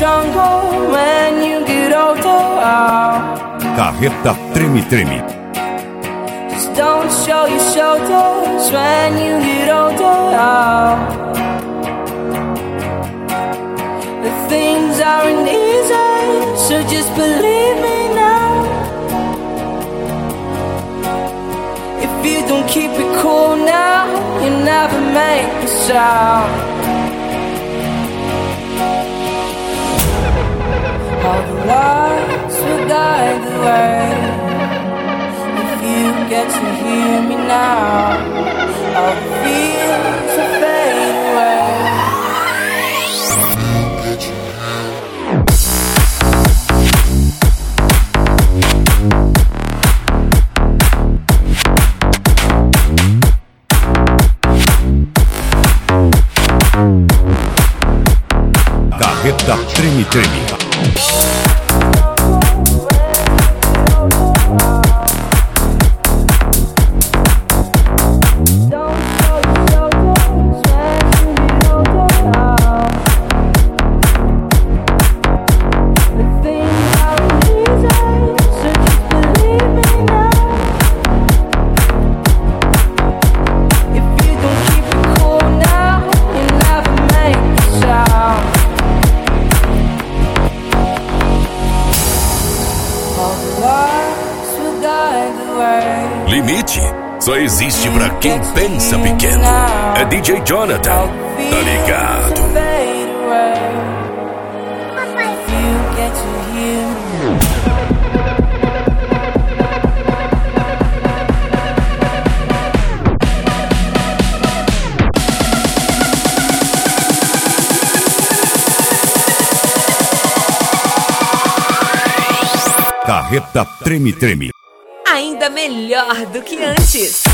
stronger when you get older. Carreta Treme Treme. Just don't show your shoulders when you get older. The things aren't easy, so just believe me now. If you don't keep it cool now, you never make a sound. All the lights will guide the way. If you get to hear me now, all the fears will fade away. Carreta Treme Treme. Limite só existe pra quem pensa pequeno. É DJ Jonathan, tá ligado? Carreta Treme Treme. Ainda melhor do que antes.